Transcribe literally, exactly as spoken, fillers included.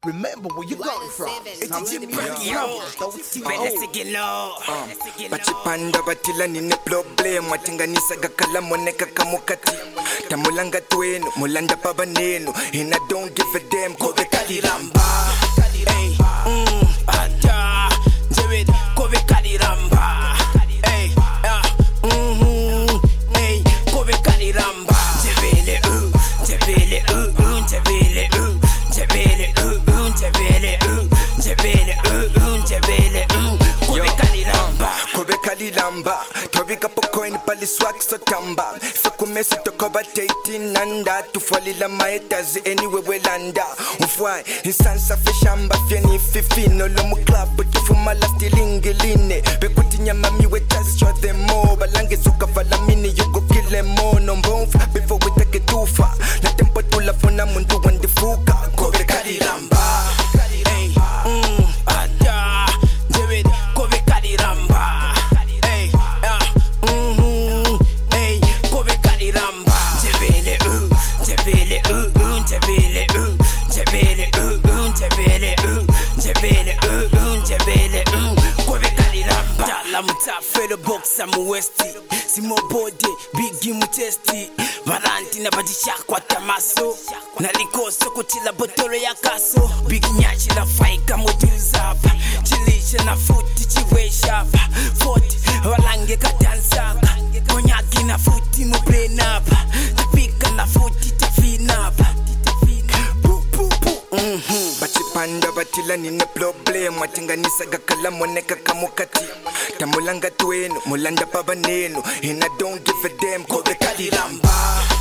remember where you come from. It's I'm a in Bachipanda batila nine problem watinganisa gakala moneka kamukati tamulanga twenu mulanda baba nenu and I don't give a damn kobe kaliramba hey mm ata jewed kobe kaliramba hey ah mhm hey kobe kaliramba jebele uh jebele uh uh jebele uh jebele uh uh jebele uh jebele uh uh jebele uh kobe kaliramba kobe kaliramba tobika pokoin pali swag so tamba sokumesi tokoba eighteen nanda tufalila maetazi anyway welanda ufwai insansa feshamba fyeni fifino lo mu club tufuma la stilingiline bekuti nyama miwe just show them more balange suka vala mini you go kill them more no move before we take it too far na tempo tula funa mundu wandifuka kobe kaliramba hey mm ata jewed kobe kaliramba hey ah mhm hey kobe kaliramba jebele uh jebele uh uh jebele uh jebele uh uh jebele uh jebele uh uh jebele uh kobe kaliramba la mutafelo box am westi simo body big mutesti varanti na badisha kwa tamaso na likoso kutila botolo ya kaso big nyachi la faika mutuzapa chilisha na futi chiwesha forty walange kadansaka konyaki na futi mu brain up tapika na futi tafinapa pu pu pu mhm bachipanda batila nine problem watinganisa gakala moneka kamukati tamulanga twenu mulanda baba nenu and I don't give a damn kobe kaliramba